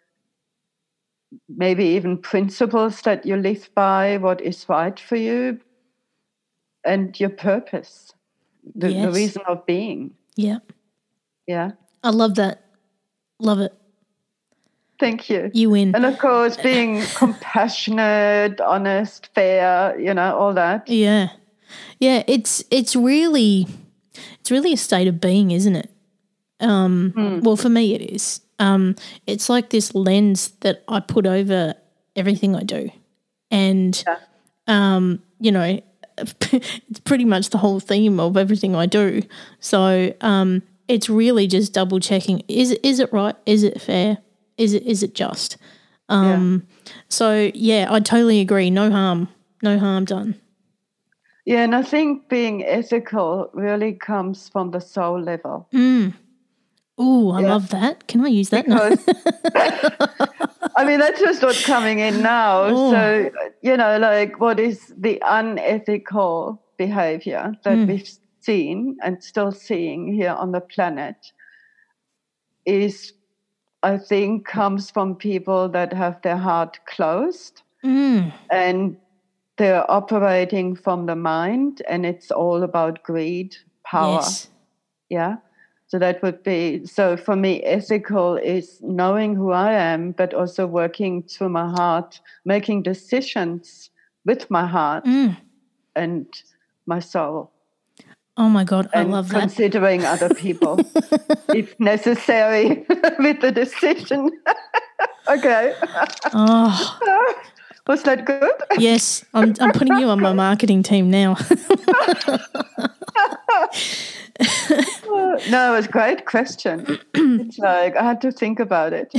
maybe even principles that you live by, what is right for you, and your purpose, the, the Yes. reason of being. Yeah. Yeah. I love that. Love it. Thank you. You win. And of course, being compassionate, honest, fair, you know, all that. Yeah. Yeah, it's it's really it's really a state of being, isn't it? Um Mm. well, for me it is. Um it's like this lens that I put over everything I do. And Yeah. um you know, it's pretty much the whole theme of everything I do. So, um it's really just double checking, is it is it right? Is it fair? Is it is it just? Um Yeah. so yeah, I totally agree. No harm. No harm done. Yeah, and I think being ethical really comes from the soul level. Mm. Oh, I Yeah. love that. Can I use that now? Because, I mean, that's just what's coming in now. Oh. So, you know, like what is the unethical behavior that Mm. we've seen and still seeing here on the planet is, I think, comes from people that have their heart closed Mm. and they're operating from the mind, and it's all about greed, power. Yes. Yeah. So that would be, so for me, ethical is knowing who I am, but also working through my heart, making decisions with my heart Mm. and my soul. Oh my God, I and love that. considering other people if necessary with the decision. Okay. Oh. Was that good? Yes, I'm I'm putting you on my marketing team now. No, it was a great question. It's like I had to think about it.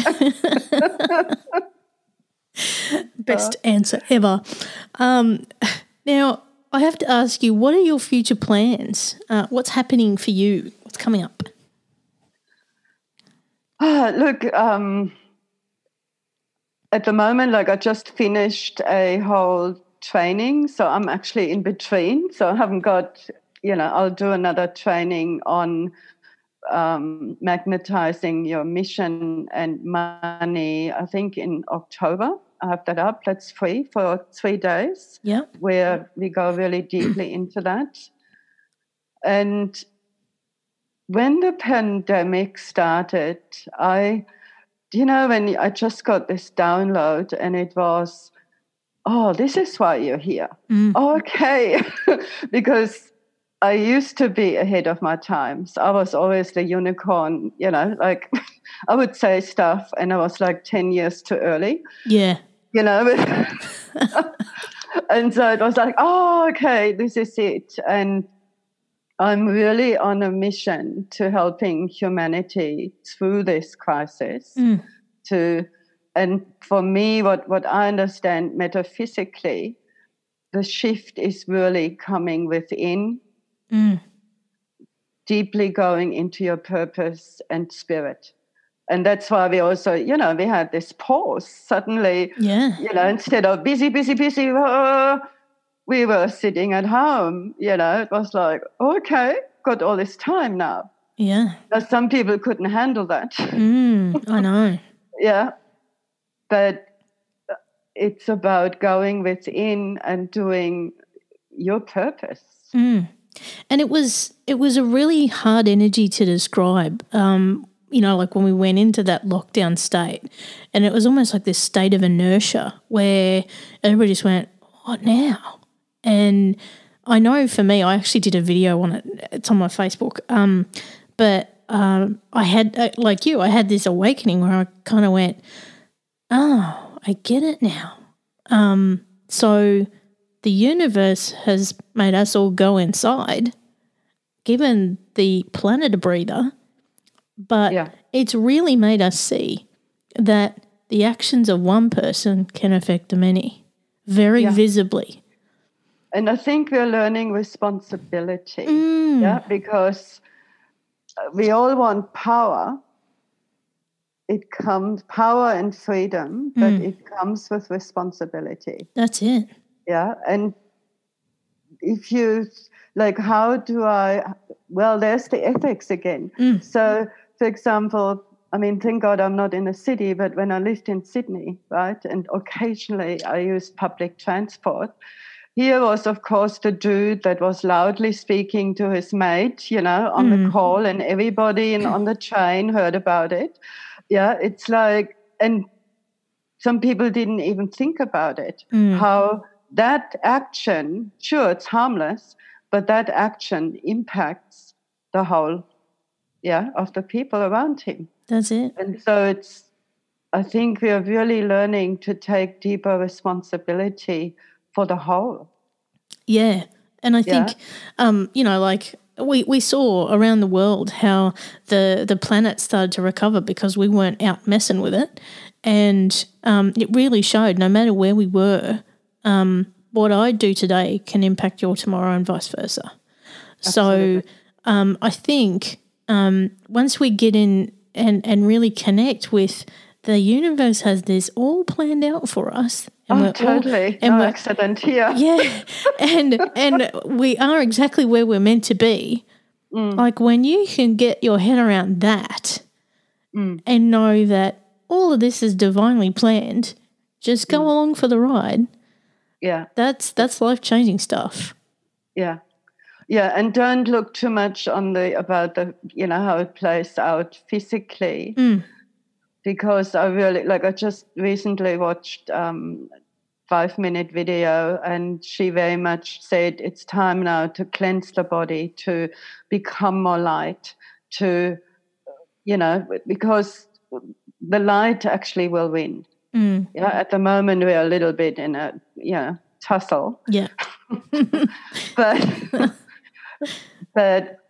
Best answer ever. Um, now, I have to ask you, what are your future plans? Uh, what's happening for you? What's coming up? Ah, look, um, at the moment, like I just finished a whole training, so I'm actually in between. So I haven't got, you know, I'll do another training on um, magnetizing your mission and money, I think in October. I have that up. That's free for three days. Yeah. Where we go really deeply into that. And when the pandemic started, I, you know, when I just got this download and it was, oh, this is why you're here. Mm. Okay. Because I used to be ahead of my times. I was always the unicorn, you know, like I would say stuff and I was like ten years too early. Yeah. You know, and so it was like, oh, okay, this is it. And I'm really on a mission to helping humanity through this crisis. Mm. To, and for me, what, what I understand metaphysically, the shift is really coming within, Mm. deeply going into your purpose and spirit. And that's why we also, you know, we had this pause suddenly, Yeah. you know, instead of busy, busy, busy, uh, we were sitting at home, you know, it was like, okay, got all this time now. Yeah. Now, some people couldn't handle that. Mm, I know. Yeah. But it's about going within and doing your purpose. Mm. And it was it was a really hard energy to describe. Um, you know, like when we went into that lockdown state, and it was almost like this state of inertia where everybody just went, "What now?" And I know for me, I actually did a video on it. It's on my Facebook. Um, but um, I had, uh, like you, I had this awakening where I kind of went, "Oh, I get it now." Um, so the universe has made us all go inside, given the planet a breather, but Yeah. it's really made us see that the actions of one person can affect the many. very Yeah. visibly. And I think we're learning responsibility. Mm. Yeah, because we all want power. It comes power and freedom, but Mm. it comes with responsibility. That's it. Yeah. And if you like, how do I, well, there's the ethics again. Mm. So, for example, I mean, thank God I'm not in a city, but when I lived in Sydney, right, and occasionally I used public transport, here was, of course, the dude that was loudly speaking to his mate, you know, on Mm. the call, and everybody in, on the train heard about it. Yeah, it's like, and some people didn't even think about it, Mm. how that action, sure, it's harmless, but that action impacts the whole, yeah, of the people around him. That's it. And so it's, I think we are really learning to take deeper responsibility for the whole. Yeah. And I Yeah. think, um, you know, like we, we saw around the world how the, the planet started to recover because we weren't out messing with it. And um, it really showed no matter where we were, um, what I do today can impact your tomorrow and vice versa. Absolutely. So um, I think um, once we get in and, and really connect with the universe has this all planned out for us. And Oh, we're all- totally. and No we're- accident here. Yeah, and and we are exactly where we're meant to be. Mm. Like when you can get your head around that Mm. and know that all of this is divinely planned, just go Mm. along for the ride. Yeah. That's that's life changing stuff. Yeah. Yeah. And don't look too much on the, about the, you know, how it plays out physically. Mm. Because I really, like, I just recently watched um, five minute video, and she very much said it's time now to cleanse the body, to become more light, to, you know, because the light actually will win. Mm. Yeah, at the moment we're a little bit in a, you know, tussle. Yeah. but but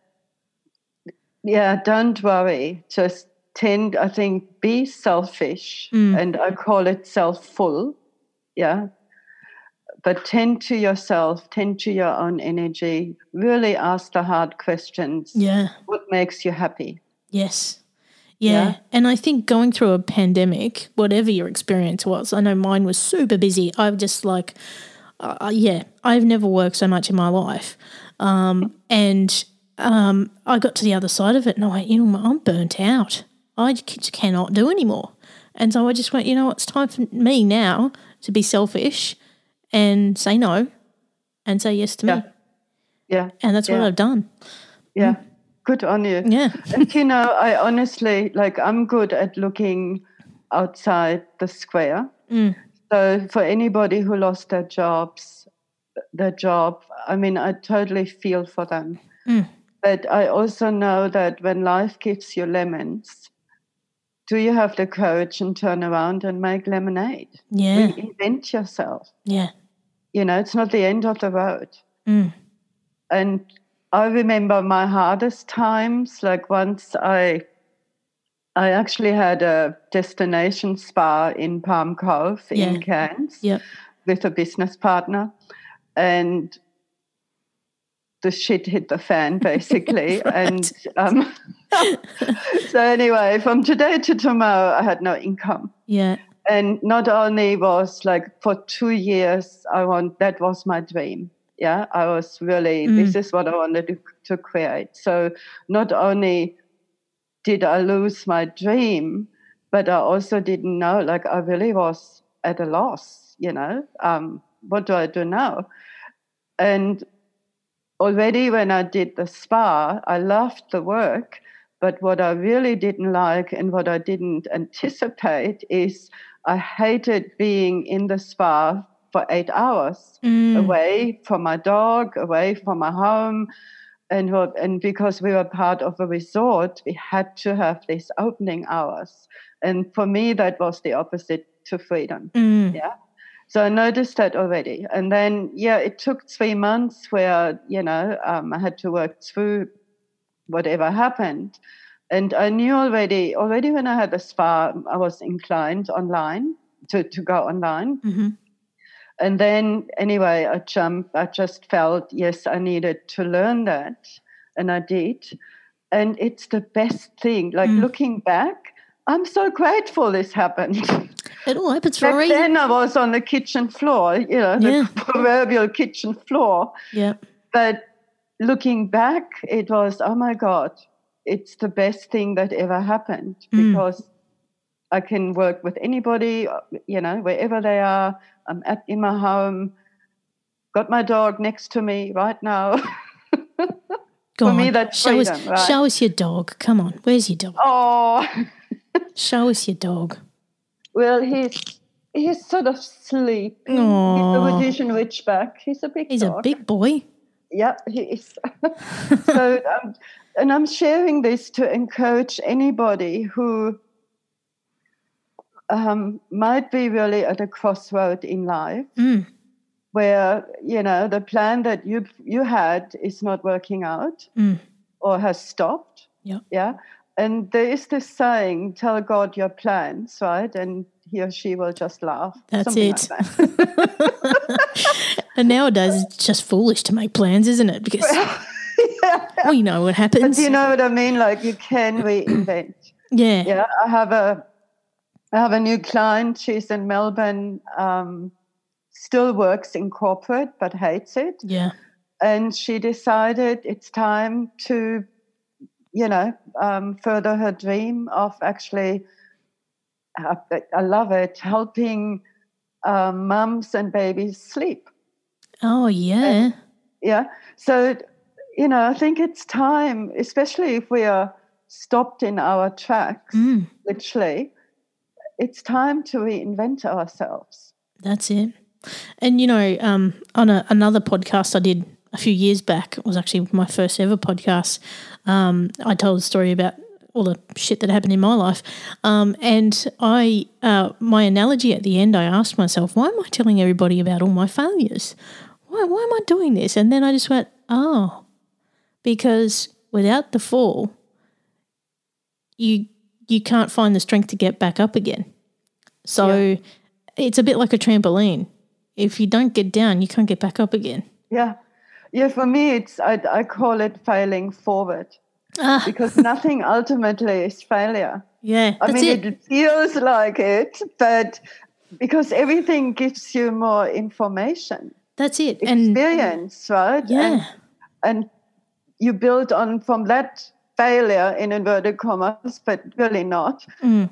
yeah, don't worry. Just tend, I think, be selfish, Mm. and I call it self-full. Yeah. But tend to yourself, tend to your own energy, really ask the hard questions. Yeah. What makes you happy? Yes. Yeah. Yeah. And I think going through a pandemic, whatever your experience was, I know mine was super busy. I've just like, uh, yeah, I've never worked so much in my life. Um, and um, I got to the other side of it and I went, you know, I'm burnt out. I just cannot do anymore. And so I just went, you know, it's time for me now to be selfish and say no and say yes to Yeah. me. Yeah. And that's what Yeah. I've done. Yeah. Good on you. Yeah. And you know, I honestly, like, I'm good at looking outside the square. Mm. So for anybody who lost their jobs, their job, I mean, I totally feel for them. Mm. But I also know that when life gives you lemons, do you have the courage and turn around and make lemonade? Yeah. Reinvent yourself. Yeah. You know, it's not the end of the road. Mm. And I remember my hardest times, like once I I actually had a destination spa in Palm Cove Yeah. in Cairns Yep. with a business partner. And the shit hit the fan, basically. Right. And um, so anyway, from today to tomorrow, I had no income. Yeah. And not only was like for two years, I want, that was my dream. Yeah, I was really, Mm. this is what I wanted to, to create. So not only did I lose my dream, but I also didn't know, like I really was at a loss, you know, um, what do I do now? And already when I did the spa, I loved the work, but what I really didn't like and what I didn't anticipate is I hated being in the spa for eight hours Mm. away from my dog, away from my home. And, what, and because we were part of a resort, we had to have these opening hours. And for me, that was the opposite to freedom. Mm. Yeah. So I noticed that already. And then, yeah, it took three months where, you know, um, I had to work through whatever happened. And I knew already, already when I had the spa, I was inclined online to, to go online. Mm-hmm. And then, anyway, I jumped. I just felt, yes, I needed to learn that, and I did. And it's the best thing. Like mm. looking back, I'm so grateful this happened. It all happens for Back a reason. then I was on the kitchen floor, you know, Yeah. the proverbial kitchen floor. Yeah. But looking back, it was, oh my God, it's the best thing that ever happened Mm. because I can work with anybody, you know, wherever they are. I'm at in my home, got my dog next to me right now. Go For on. me, that's show freedom, us, right? Show us your dog. Come on. Where's your dog? Oh. Show us your dog. Well, he's he's sort of sleeping. Aww. He's a Rhodesian Ridgeback. He's a big He's dog. a big boy. Yeah, he is. So, um, and I'm sharing this to encourage anybody who um, might be really at a crossroad in life, mm. where you know the plan that you you had is not working out mm. or has stopped. Yeah, yeah. And there is this saying, "Tell God your plans," right? And he or she will just laugh. That's Something it. Like that. And nowadays it's just foolish to make plans, isn't it? Because yeah. we know what happens. But you know what I mean? Like you can reinvent. Yeah. Yeah. I have a I have a new client. She's in Melbourne. Um, still works in corporate, but hates it. Yeah. And she decided it's time to, you know, um, further her dream of actually. I, I love it, helping um, mums and babies sleep. Oh, yeah. And, yeah. So, you know, I think it's time, especially if we are stopped in our tracks, mm. literally, it's time to reinvent ourselves. That's it. And, you know, um, on a, another podcast I did a few years back, it was actually my first ever podcast, um, I told a story about all the shit that happened in my life. Um, and I, uh, my analogy at the end, I asked myself, why am I telling everybody about all my failures? Why, why am I doing this? And then I just went, oh, because without the fall, you you can't find the strength to get back up again. So yeah. It's a bit like a trampoline. If you don't get down, you can't get back up again. Yeah. Yeah, for me, it's I, I call it failing forward. Ah. Because nothing ultimately is failure. Yeah, I that's mean, it. it feels like it, but because everything gives you more information. That's it. Experience, and, right? Yeah. And, and you build on from that failure, in inverted commas, but really not. Mm.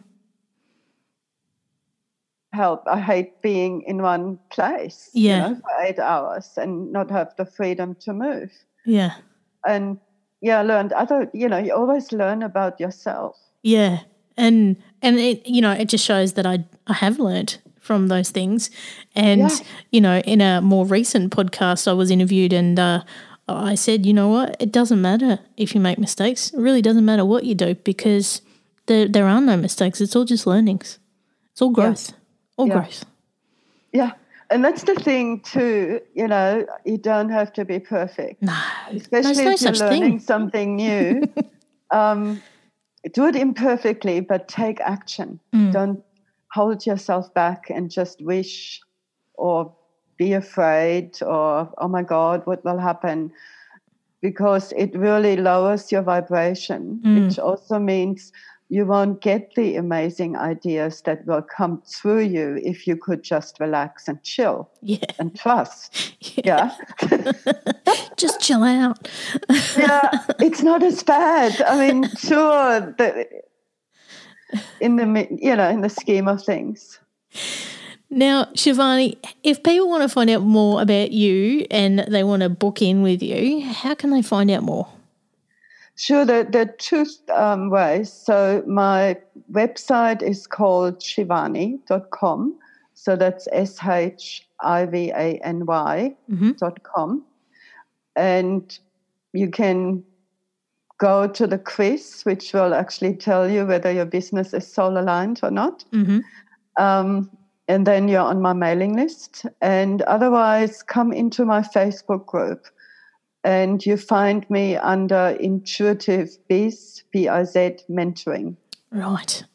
Help. I hate being in one place, yeah. you know, for eight hours and not have the freedom to move. Yeah. And yeah, I learned other, you know, you always learn about yourself. Yeah. And, and it, you know, it just shows that I, I have learned from those things. And, yeah. you know, in a more recent podcast, I was interviewed and uh, I said, you know what, it doesn't matter if you make mistakes. It really doesn't matter what you do because there, there are no mistakes. It's all just learnings. It's all growth. Yeah. All yeah. growth. Yeah. And that's the thing too, you know, you don't have to be perfect. No, especially no if you're such learning thing. something new. um, do it imperfectly, but take action. Mm. Don't hold yourself back and just wish or be afraid or, oh my God, what will happen? Because it really lowers your vibration, mm. which also means you won't get the amazing ideas that will come through you if you could just relax and chill yeah. and trust. Yeah. yeah. Just chill out. Yeah, it's not as bad. I mean, sure, the, in the you know, in the scheme of things. Now, Shivani, if people want to find out more about you and they want to book in with you, how can they find out more? Sure, there, there are two um, ways. So my website is called shivani dot com. So that's S H I V A N Y mm-hmm. dot com. And you can go to the quiz, which will actually tell you whether your business is soul aligned or not. Mm-hmm. Um, and then you're on my mailing list. And otherwise, come into my Facebook group. And you find me under Intuitive Biz, B I Z Mentoring. Right.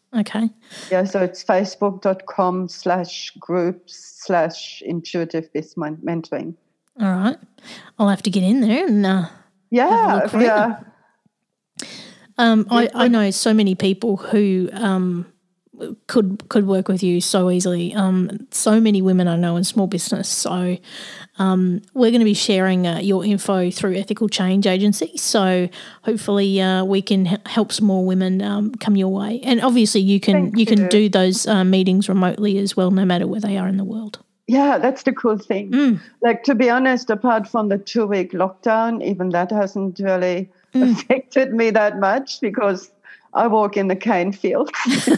Okay. Yeah, so it's facebook.com slash groups slash intuitive biz mentoring. All right. I'll have to get in there and uh, yeah, have a look around. yeah. Um, I, I know so many people who um, could could work with you so easily. Um, so many women I know in small business. So um, we're going to be sharing uh, your info through Ethical Change Agency. So hopefully uh, we can h- help some more women um, come your way. And obviously you can Thank you can you. do those uh, meetings remotely as well, no matter where they are in the world. Yeah, that's the cool thing. Mm. Like, to be honest, apart from the two-week lockdown, even that hasn't really mm. affected me that much because I walk in the cane fields.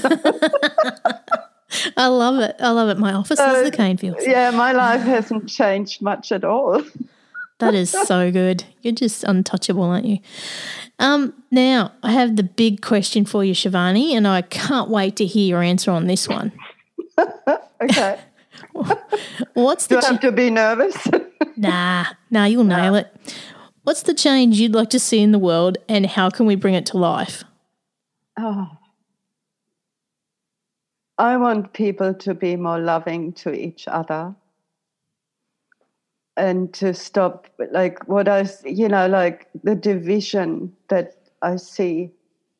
I love it. I love it. My office so, is the cane fields. Yeah, my life hasn't changed much at all. That is so good. You're just untouchable, aren't you? Um, now, I have the big question for you, Shivani, and I can't wait to hear your answer on this one. Okay. What's the Do I have ch- to be nervous? nah, nah, you'll nail it. What's the change you'd like to see in the world and how can we bring it to life? Oh, I want people to be more loving to each other and to stop, like, what I, you know, like the division that I see.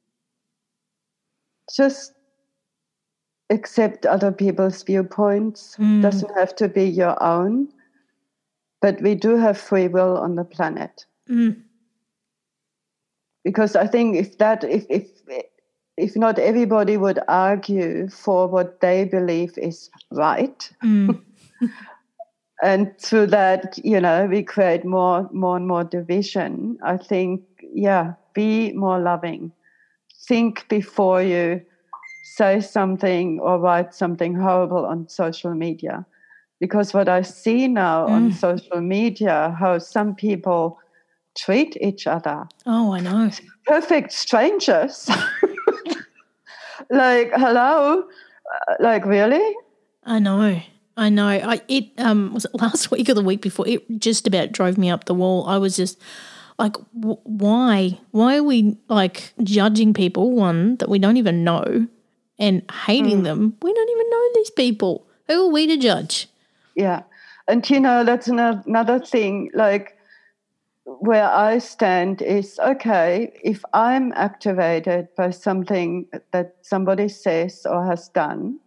Just accept other people's viewpoints. Mm. Doesn't have to be your own, but we do have free will on the planet. Mm. Because I think if that, if if if not everybody would argue for what they believe is right, mm. and through that, you know, we create more, more and more division. I think, yeah, be more loving. Think before you say something or write something horrible on social media. Because what I see now mm. on social media, how some people treat each other. Oh, I know. Perfect strangers. Like, hello? Uh, like, really? I know. I know. I it um was it last week or the week before? It just about drove me up the wall. I was just like, w- why? Why are we like judging people, one, that we don't even know, and hating mm. them? We don't even know these people. Who are we to judge? Yeah. And, you know, that's another thing, like, where I stand is, okay, if I'm activated by something that somebody says or has done,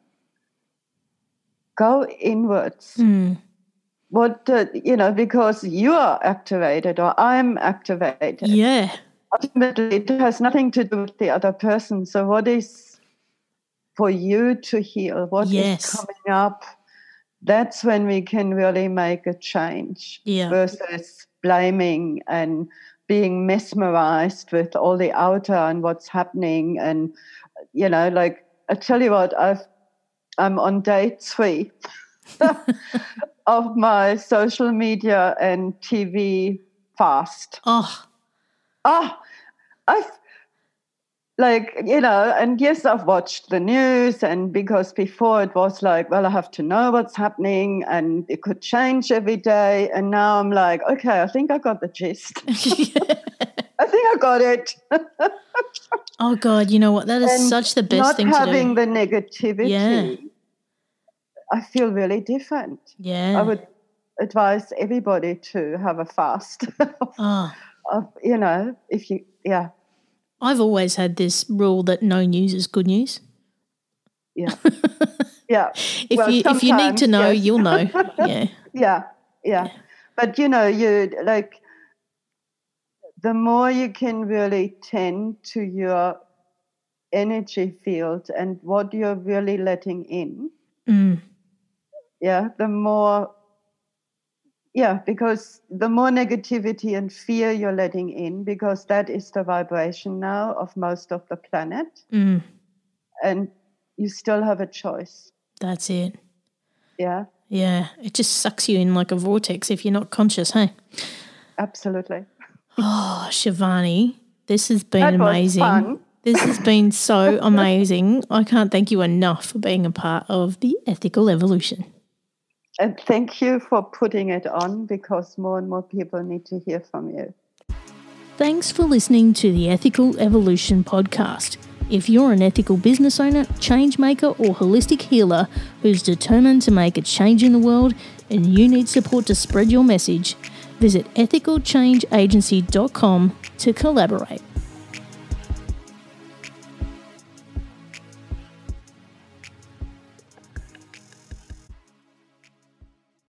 go inwards. Mm. What, uh, you know, because you are activated or I'm activated. Yeah. Ultimately, it has nothing to do with the other person. So what is for you to heal? What yes. is coming up? That's when we can really make a change. Yeah. Versus blaming and being mesmerized with all the outer and what's happening. And, you know, like, I tell you what, I've, I'm on day three of my social media and T V fast. Oh. Oh, I've, like, you know, and yes, I've watched the news, and because before it was like, well, I have to know what's happening and it could change every day. And now I'm like, okay, I think I got the gist. I think I got it. Oh, God, you know what? That is and such the best thing to do. Not having the negativity, yeah. I feel really different. Yeah. I would advise everybody to have a fast. oh. Of, you know, if you, yeah. I've always had this rule that no news is good news. Yeah. Yeah. if well, you if you need to know, yes. you'll know. Yeah. yeah. Yeah. But, you know, you like the more you can really tend to your energy field and what you're really letting in. Mm. Yeah. The more Yeah, because the more negativity and fear you're letting in, because that is the vibration now of most of the planet. Mm. And you still have a choice. That's it. Yeah. Yeah. It just sucks you in like a vortex if you're not conscious, hey? Absolutely. Oh, Shivani, this has been that amazing. Was fun. This has been so amazing. I can't thank you enough for being a part of the Ethical Evolution. And thank you for putting it on, because more and more people need to hear from you. Thanks for listening to the Ethical Evolution podcast. If you're an ethical business owner, change maker, or holistic healer who's determined to make a change in the world and you need support to spread your message, visit ethical change agency dot com to collaborate.